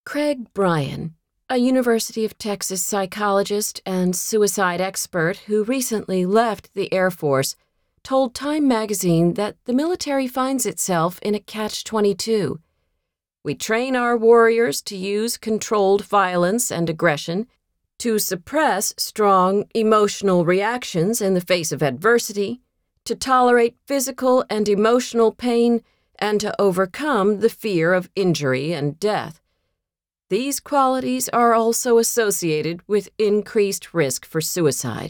Craig Bryan, a University of Texas psychologist and suicide expert who recently left the Air Force, told Time magazine that the military finds itself in a catch-22. We train our warriors to use controlled violence and aggression, to suppress strong emotional reactions in the face of adversity, to tolerate physical and emotional pain, and to overcome the fear of injury and death. These qualities are also associated with increased risk for suicide.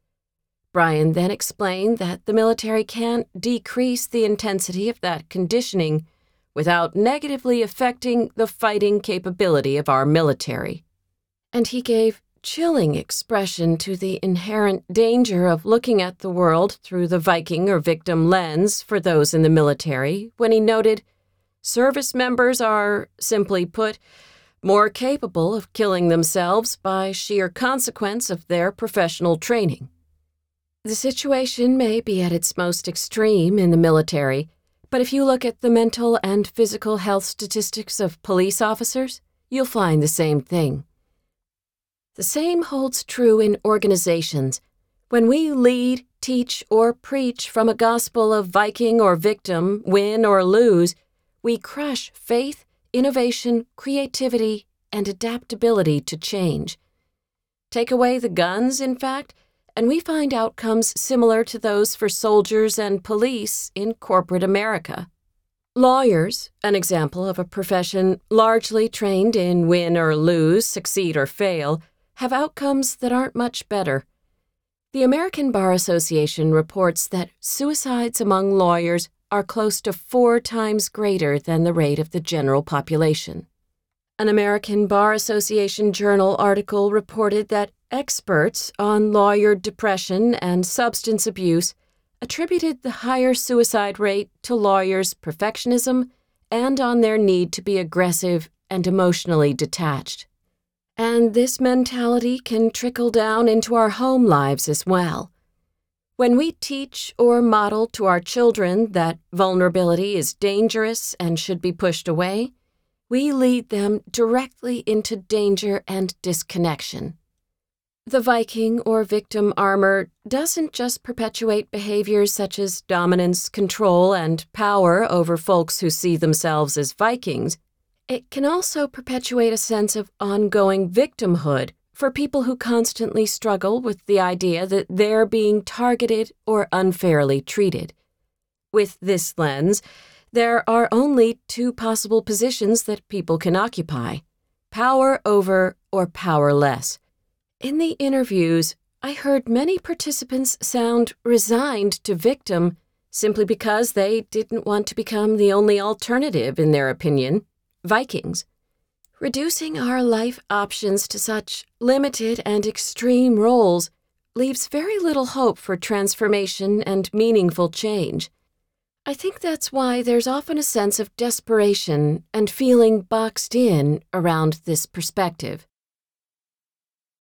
Bryan then explained that the military can't decrease the intensity of that conditioning without negatively affecting the fighting capability of our military. And he gave chilling expression to the inherent danger of looking at the world through the Viking or victim lens for those in the military when he noted, "Service members are, simply put, more capable of killing themselves by sheer consequence of their professional training." The situation may be at its most extreme in the military, but if you look at the mental and physical health statistics of police officers, you'll find the same thing. The same holds true in organizations. When we lead, teach, or preach from a gospel of Viking or victim, win or lose, we crush faith, innovation, creativity, and adaptability to change. Take away the guns, in fact, and we find outcomes similar to those for soldiers and police in corporate America. Lawyers, an example of a profession largely trained in win or lose, succeed or fail, have outcomes that aren't much better. The American Bar Association reports that suicides among lawyers are close to 4 times greater than the rate of the general population. An American Bar Association Journal article reported that experts on lawyer depression and substance abuse attributed the higher suicide rate to lawyers' perfectionism and on their need to be aggressive and emotionally detached. And this mentality can trickle down into our home lives as well. When we teach or model to our children that vulnerability is dangerous and should be pushed away, we lead them directly into danger and disconnection. The Viking or victim armor doesn't just perpetuate behaviors such as dominance, control, and power over folks who see themselves as Vikings. It can also perpetuate a sense of ongoing victimhood for people who constantly struggle with the idea that they're being targeted or unfairly treated. With this lens, there are only 2 possible positions that people can occupy: power over or powerless. In the interviews, I heard many participants sound resigned to victim simply because they didn't want to become the only alternative, in their opinion, Vikings. Reducing our life options to such limited and extreme roles leaves very little hope for transformation and meaningful change. I think that's why there's often a sense of desperation and feeling boxed in around this perspective.